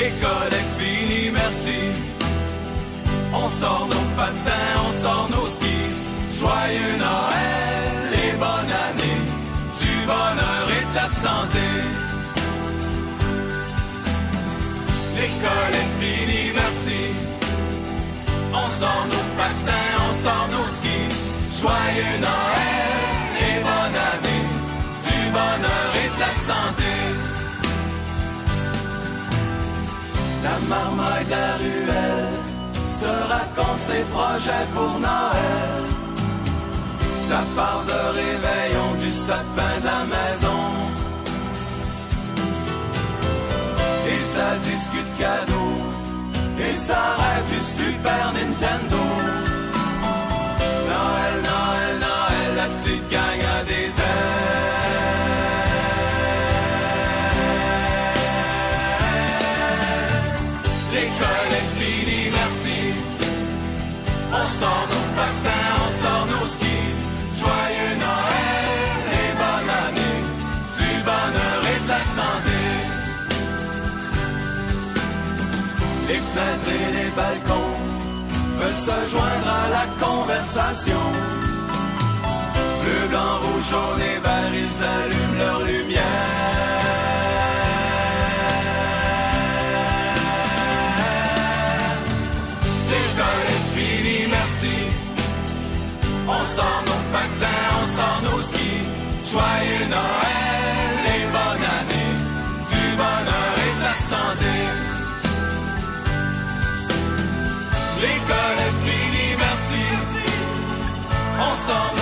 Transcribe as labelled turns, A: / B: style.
A: L'école est finie, merci. On sort nos patins, on sort nos skis. Joyeux Noël et bonne année, du bonheur et de la santé. L'école est finie, merci. On sort nos patins, on sort nos skis. Joyeux Noël et bonne année, du bonheur et de la santé. La marmaille de la ruelle se raconte ses projets pour Noël. Ça parle de réveillon, du sapin de la maison. Et ça discute cadeaux, et ça rêve du Super Nintendo. Noël, Noël, Noël, la petite gang a des ailes. L'école est finie, merci. On sort nos patins, on sort nos skis. Joyeux Noël et bonne année, du bonheur et de la santé. Les fenêtres et les balcons veulent se joindre à la conversation. Bleu, blanc, rouge, jaune et vert, ils allument leur lumière. L'école est finie, merci. On sort nos patins, on sort nos skis. Joyeux Noël et bonne année, du bonheur et de la santé. L'école est finie, merci. On sort